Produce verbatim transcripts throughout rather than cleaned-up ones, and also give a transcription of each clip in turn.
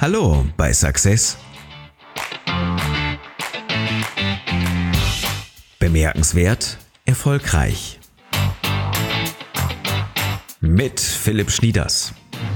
Hallo bei Success. Bemerkenswert, erfolgreich. Mit Philipp Schnieders.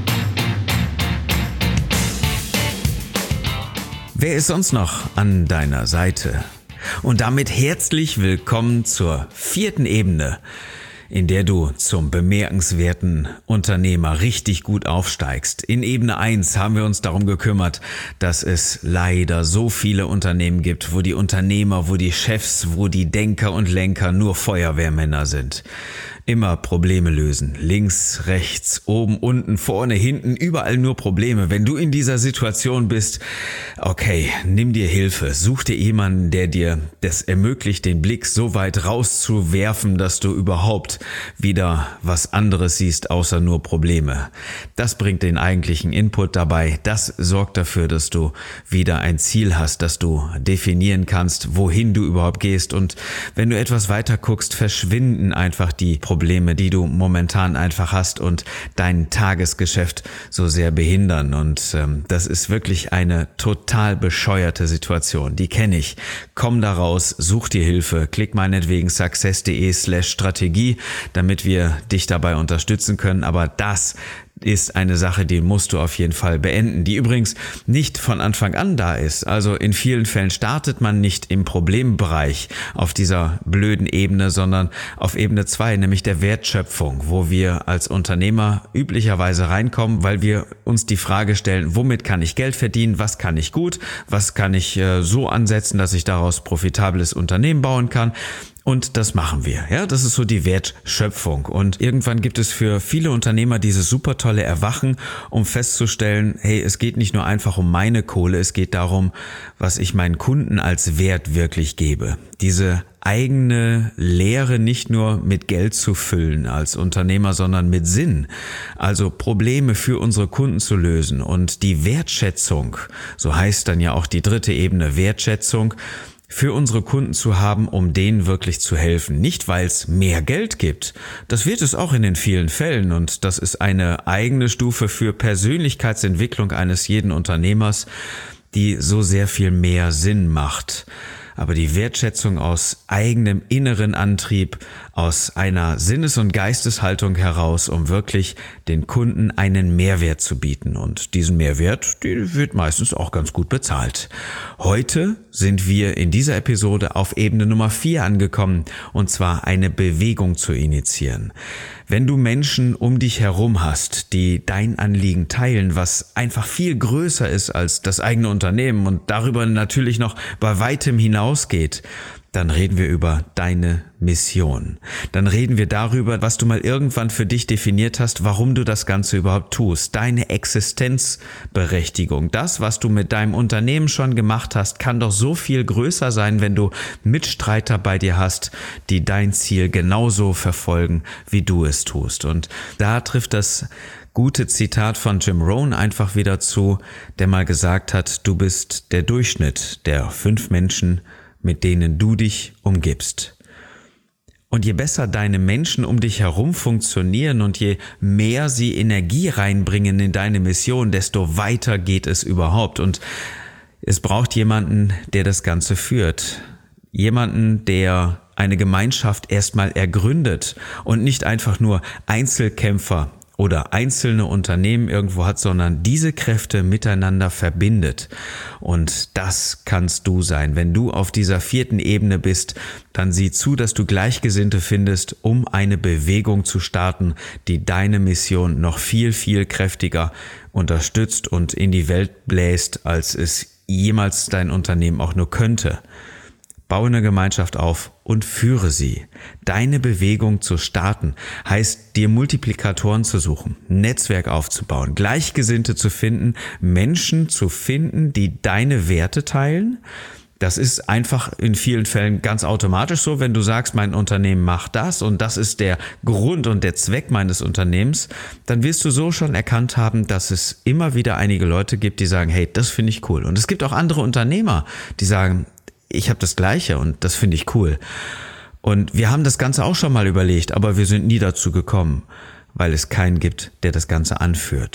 Wer ist sonst noch an deiner Seite? Und damit herzlich willkommen zur vierten Ebene, in der du zum bemerkenswerten Unternehmer richtig gut aufsteigst. In Ebene eins haben wir uns darum gekümmert, dass es leider so viele Unternehmen gibt, wo die Unternehmer, wo die Chefs, wo die Denker und Lenker nur Feuerwehrmänner sind. Immer Probleme lösen. Links, rechts, oben, unten, vorne, hinten, überall nur Probleme. Wenn du in dieser Situation bist, okay, nimm dir Hilfe. Such dir jemanden, der dir das ermöglicht, den Blick so weit rauszuwerfen, dass du überhaupt wieder was anderes siehst, außer nur Probleme. Das bringt den eigentlichen Input dabei. Das sorgt dafür, dass du wieder ein Ziel hast, dass du definieren kannst, wohin du überhaupt gehst. Und wenn du etwas weiter guckst, verschwinden einfach die Probleme. Probleme, die du momentan einfach hast und dein Tagesgeschäft so sehr behindern. Und ähm, das ist wirklich eine total bescheuerte Situation. Die kenne ich. Komm da raus, such dir Hilfe, klick meinetwegen success.de slash Strategie, damit wir dich dabei unterstützen können. Aber das ist eine Sache, die musst du auf jeden Fall beenden, die übrigens nicht von Anfang an da ist. Also in vielen Fällen startet man nicht im Problembereich auf dieser blöden Ebene, sondern auf Ebene zwei, nämlich der Wertschöpfung, wo wir als Unternehmer üblicherweise reinkommen, weil wir uns die Frage stellen, womit kann ich Geld verdienen, was kann ich gut, was kann ich äh, so ansetzen, dass ich daraus profitables Unternehmen bauen kann. Und das machen wir, ja, das ist so die Wertschöpfung. Und irgendwann gibt es für viele Unternehmer dieses super tolle Erwachen, um festzustellen, hey, es geht nicht nur einfach um meine Kohle, es geht darum, was ich meinen Kunden als Wert wirklich gebe. Diese eigene Lehre nicht nur mit Geld zu füllen als Unternehmer, sondern mit Sinn. Also Probleme für unsere Kunden zu lösen. Und die Wertschätzung, so heißt dann ja auch die dritte Ebene, Wertschätzung, für unsere Kunden zu haben, um denen wirklich zu helfen. Nicht, weil es mehr Geld gibt. Das wird es auch in den vielen Fällen und das ist eine eigene Stufe für Persönlichkeitsentwicklung eines jeden Unternehmers, die so sehr viel mehr Sinn macht. Aber die Wertschätzung aus eigenem inneren Antrieb, aus einer Sinnes- und Geisteshaltung heraus, um wirklich den Kunden einen Mehrwert zu bieten. Und diesen Mehrwert, der wird meistens auch ganz gut bezahlt. Heute sind wir in dieser Episode auf Ebene Nummer vier angekommen, und zwar eine Bewegung zu initiieren. Wenn du Menschen um dich herum hast, die dein Anliegen teilen, was einfach viel größer ist als das eigene Unternehmen und darüber natürlich noch bei weitem hinausgeht, dann reden wir über deine Mission. Dann reden wir darüber, was du mal irgendwann für dich definiert hast, warum du das Ganze überhaupt tust. Deine Existenzberechtigung. Das, was du mit deinem Unternehmen schon gemacht hast, kann doch so viel größer sein, wenn du Mitstreiter bei dir hast, die dein Ziel genauso verfolgen, wie du es tust. Und da trifft das gute Zitat von Jim Rohn einfach wieder zu, der mal gesagt hat, du bist der Durchschnitt der fünf Menschen, mit denen du dich umgibst. Und je besser deine Menschen um dich herum funktionieren und je mehr sie Energie reinbringen in deine Mission, desto weiter geht es überhaupt. Und es braucht jemanden, der das Ganze führt. Jemanden, der eine Gemeinschaft erstmal ergründet und nicht einfach nur Einzelkämpfer oder einzelne Unternehmen irgendwo hat, sondern diese Kräfte miteinander verbindet. Und das kannst du sein. Wenn du auf dieser vierten Ebene bist, dann sieh zu, dass du Gleichgesinnte findest, um eine Bewegung zu starten, die deine Mission noch viel, viel kräftiger unterstützt und in die Welt bläst, als es jemals dein Unternehmen auch nur könnte. Baue eine Gemeinschaft auf und führe sie. Deine Bewegung zu starten heißt, dir Multiplikatoren zu suchen, ein Netzwerk aufzubauen, Gleichgesinnte zu finden, Menschen zu finden, die deine Werte teilen. Das ist einfach in vielen Fällen ganz automatisch so, wenn du sagst, mein Unternehmen macht das und das ist der Grund und der Zweck meines Unternehmens, dann wirst du so schon erkannt haben, dass es immer wieder einige Leute gibt, die sagen, hey, das finde ich cool. Und es gibt auch andere Unternehmer, die sagen, ich habe das Gleiche und das finde ich cool. Und wir haben das Ganze auch schon mal überlegt, aber wir sind nie dazu gekommen, weil es keinen gibt, der das Ganze anführt.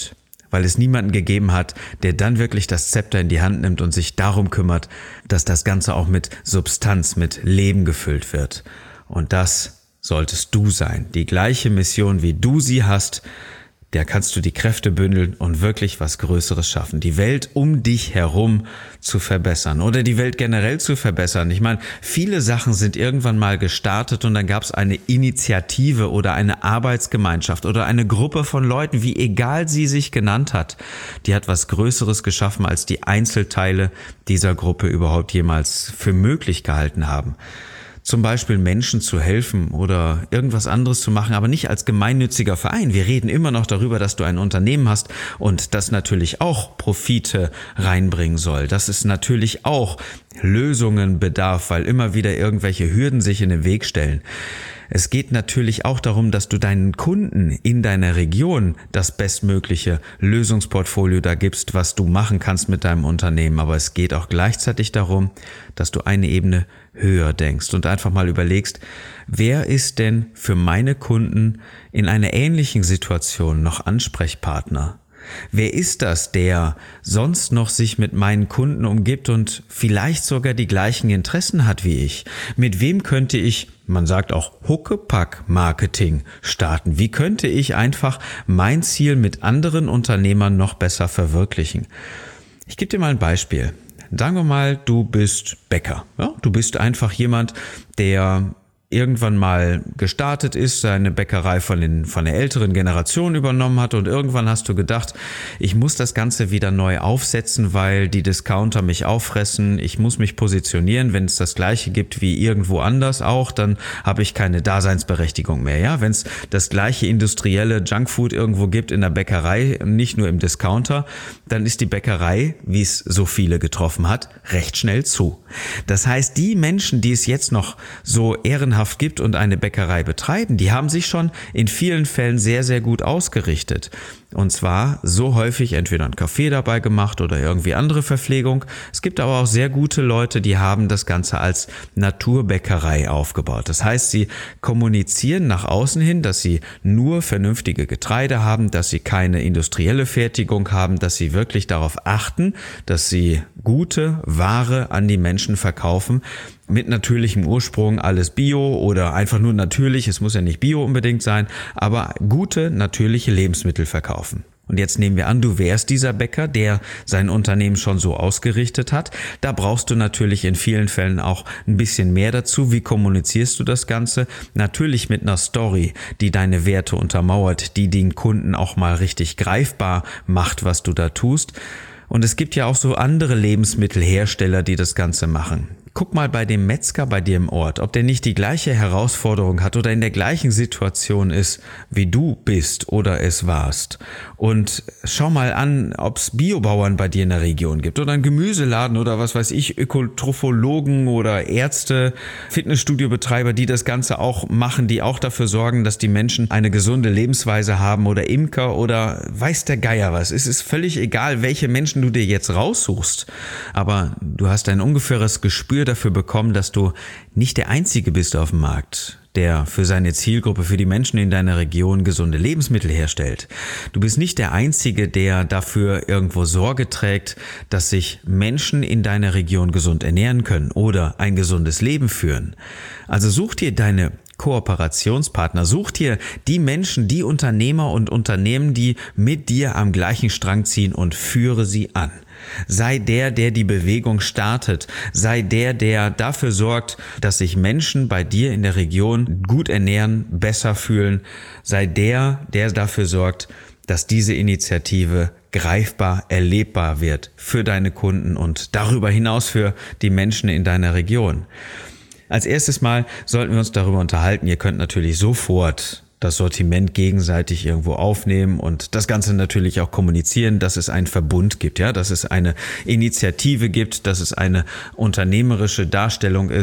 weil es niemanden gegeben hat, der dann wirklich das Zepter in die Hand nimmt und sich darum kümmert, dass das Ganze auch mit Substanz, mit Leben gefüllt wird. Und das solltest du sein. Die gleiche Mission, wie du sie hast, der kannst du die Kräfte bündeln und wirklich was Größeres schaffen. Die Welt um dich herum zu verbessern oder die Welt generell zu verbessern. Ich meine, viele Sachen sind irgendwann mal gestartet und dann gab es eine Initiative oder eine Arbeitsgemeinschaft oder eine Gruppe von Leuten, wie egal sie sich genannt hat. Die hat was Größeres geschaffen, als die Einzelteile dieser Gruppe überhaupt jemals für möglich gehalten haben. Zum Beispiel Menschen zu helfen oder irgendwas anderes zu machen, aber nicht als gemeinnütziger Verein. Wir reden immer noch darüber, dass du ein Unternehmen hast und das natürlich auch Profite reinbringen soll. Dass es natürlich auch Lösungen bedarf, weil immer wieder irgendwelche Hürden sich in den Weg stellen. Es geht natürlich auch darum, dass du deinen Kunden in deiner Region das bestmögliche Lösungsportfolio da gibst, was du machen kannst mit deinem Unternehmen. Aber es geht auch gleichzeitig darum, dass du eine Ebene höher denkst und einfach mal überlegst, wer ist denn für meine Kunden in einer ähnlichen Situation noch Ansprechpartner? Wer ist das, der sonst noch sich mit meinen Kunden umgibt und vielleicht sogar die gleichen Interessen hat wie ich? Mit wem könnte ich, man sagt auch Huckepack-Marketing starten? Wie könnte ich einfach mein Ziel mit anderen Unternehmern noch besser verwirklichen? Ich gebe dir mal ein Beispiel. Sagen wir mal, du bist Bäcker. Ja? Du bist einfach jemand, der irgendwann mal gestartet ist, seine Bäckerei von den von der älteren Generation übernommen hat und irgendwann hast du gedacht, ich muss das Ganze wieder neu aufsetzen, weil die Discounter mich auffressen, ich muss mich positionieren, wenn es das Gleiche gibt wie irgendwo anders auch, dann habe ich keine Daseinsberechtigung mehr, ja, wenn es das gleiche industrielle Junkfood irgendwo gibt in der Bäckerei, nicht nur im Discounter, dann ist die Bäckerei, wie es so viele getroffen hat, recht schnell zu. Das heißt, die Menschen, die es jetzt noch so ehrenhaft gibt und eine Bäckerei betreiben, die haben sich schon in vielen Fällen sehr, sehr gut ausgerichtet. Und zwar so häufig entweder ein Kaffee dabei gemacht oder irgendwie andere Verpflegung. Es gibt aber auch sehr gute Leute, die haben das Ganze als Naturbäckerei aufgebaut. Das heißt, sie kommunizieren nach außen hin, dass sie nur vernünftige Getreide haben, dass sie keine industrielle Fertigung haben, dass sie wirklich darauf achten, dass sie gute Ware an die Menschen verkaufen, mit natürlichem Ursprung, alles Bio oder einfach nur natürlich, es muss ja nicht Bio unbedingt sein, aber gute, natürliche Lebensmittel verkaufen. Und jetzt nehmen wir an, du wärst dieser Bäcker, der sein Unternehmen schon so ausgerichtet hat. Da brauchst du natürlich in vielen Fällen auch ein bisschen mehr dazu. Wie kommunizierst du das Ganze? Natürlich mit einer Story, die deine Werte untermauert, die den Kunden auch mal richtig greifbar macht, was du da tust. Und es gibt ja auch so andere Lebensmittelhersteller, die das Ganze machen. Guck mal bei dem Metzger bei dir im Ort, ob der nicht die gleiche Herausforderung hat oder in der gleichen Situation ist, wie du bist oder es warst. Und schau mal an, ob es Biobauern bei dir in der Region gibt oder einen Gemüseladen oder was weiß ich, Ökotrophologen oder Ärzte, Fitnessstudiobetreiber, die das Ganze auch machen, die auch dafür sorgen, dass die Menschen eine gesunde Lebensweise haben oder Imker oder weiß der Geier was. Es ist völlig egal, welche Menschen du dir jetzt raussuchst, aber du hast ein ungefähres Gespür dafür bekommen, dass du nicht der Einzige bist auf dem Markt, der für seine Zielgruppe, für die Menschen in deiner Region gesunde Lebensmittel herstellt. Du bist nicht der Einzige, der dafür irgendwo Sorge trägt, dass sich Menschen in deiner Region gesund ernähren können oder ein gesundes Leben führen. Also such dir deine Kooperationspartner, such dir die Menschen, die Unternehmer und Unternehmen, die mit dir am gleichen Strang ziehen und führe sie an. Sei der, der die Bewegung startet. Sei der, der dafür sorgt, dass sich Menschen bei dir in der Region gut ernähren, besser fühlen. Sei der, der dafür sorgt, dass diese Initiative greifbar, erlebbar wird für deine Kunden und darüber hinaus für die Menschen in deiner Region. Als erstes Mal sollten wir uns darüber unterhalten. Ihr könnt natürlich sofort das Sortiment gegenseitig irgendwo aufnehmen und das Ganze natürlich auch kommunizieren, dass es einen Verbund gibt, ja, dass es eine Initiative gibt, dass es eine unternehmerische Darstellung ist.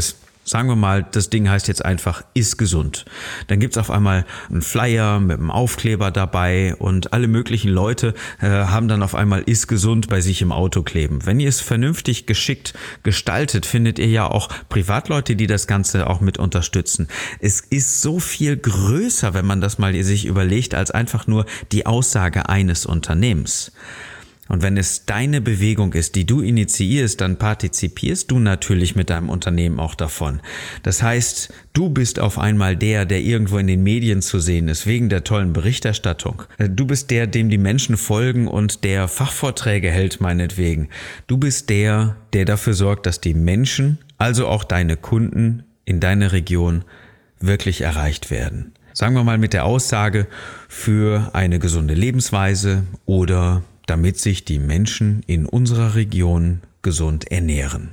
Sagen wir mal, das Ding heißt jetzt einfach Iss gesund. Dann gibt's auf einmal einen Flyer mit einem Aufkleber dabei und alle möglichen Leute äh, haben dann auf einmal Iss gesund bei sich im Auto kleben. Wenn ihr es vernünftig geschickt gestaltet, findet ihr ja auch Privatleute, die das Ganze auch mit unterstützen. Es ist so viel größer, wenn man das mal sich überlegt, als einfach nur die Aussage eines Unternehmens. Und wenn es deine Bewegung ist, die du initiierst, dann partizipierst du natürlich mit deinem Unternehmen auch davon. Das heißt, du bist auf einmal der, der irgendwo in den Medien zu sehen ist, wegen der tollen Berichterstattung. Du bist der, dem die Menschen folgen und der Fachvorträge hält, meinetwegen. Du bist der, der dafür sorgt, dass die Menschen, also auch deine Kunden in deiner Region, wirklich erreicht werden. Sagen wir mal mit der Aussage für eine gesunde Lebensweise oder damit sich die Menschen in unserer Region gesund ernähren.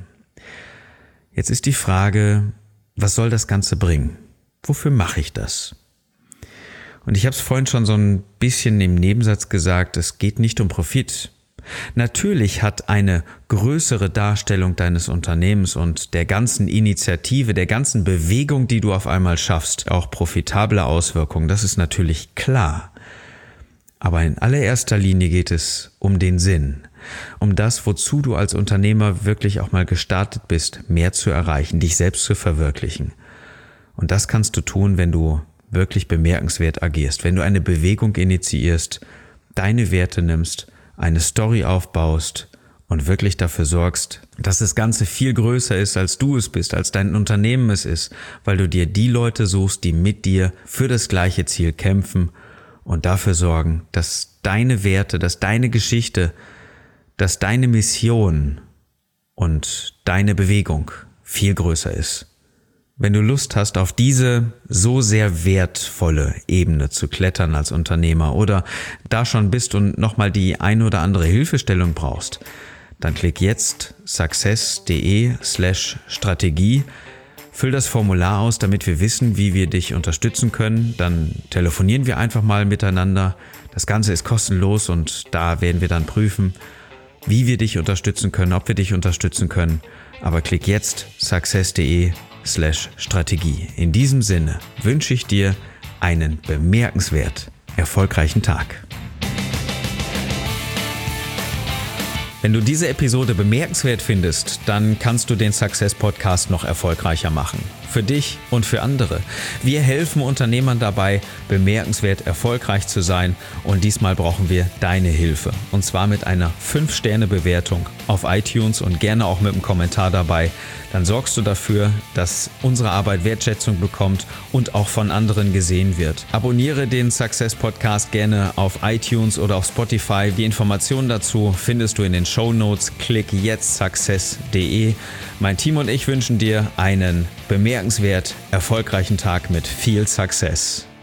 Jetzt ist die Frage, was soll das Ganze bringen? Wofür mache ich das? Und ich habe es vorhin schon so ein bisschen im Nebensatz gesagt, es geht nicht um Profit. Natürlich hat eine größere Darstellung deines Unternehmens und der ganzen Initiative, der ganzen Bewegung, die du auf einmal schaffst, auch profitable Auswirkungen. Das ist natürlich klar. Aber in allererster Linie geht es um den Sinn, um das, wozu du als Unternehmer wirklich auch mal gestartet bist, mehr zu erreichen, dich selbst zu verwirklichen. Und das kannst du tun, wenn du wirklich bemerkenswert agierst, wenn du eine Bewegung initiierst, deine Werte nimmst, eine Story aufbaust und wirklich dafür sorgst, dass das Ganze viel größer ist, als du es bist, als dein Unternehmen es ist, weil du dir die Leute suchst, die mit dir für das gleiche Ziel kämpfen und dafür sorgen, dass deine Werte, dass deine Geschichte, dass deine Mission und deine Bewegung viel größer ist. Wenn du Lust hast, auf diese so sehr wertvolle Ebene zu klettern als Unternehmer oder da schon bist und nochmal die ein oder andere Hilfestellung brauchst, dann klick jetzt success.de slash Strategie. Füll das Formular aus, damit wir wissen, wie wir dich unterstützen können. Dann telefonieren wir einfach mal miteinander. Das Ganze ist kostenlos und da werden wir dann prüfen, wie wir dich unterstützen können, ob wir dich unterstützen können. Aber klick jetzt success.de slash Strategie. In diesem Sinne wünsche ich dir einen bemerkenswert erfolgreichen Tag. Wenn du diese Episode bemerkenswert findest, dann kannst du den Success Podcast noch erfolgreicher machen. Für dich und für andere. Wir helfen Unternehmern dabei, bemerkenswert erfolgreich zu sein und diesmal brauchen wir deine Hilfe. Und zwar mit einer fünf Sterne Bewertung auf iTunes und gerne auch mit einem Kommentar dabei. Dann sorgst du dafür, dass unsere Arbeit Wertschätzung bekommt und auch von anderen gesehen wird. Abonniere den Success Podcast gerne auf iTunes oder auf Spotify. Die Informationen dazu findest du in den Shownotes. Klick jetzt success punkt de. Mein Team und ich wünschen dir einen bemerkenswert erfolgreichen Tag mit viel Success.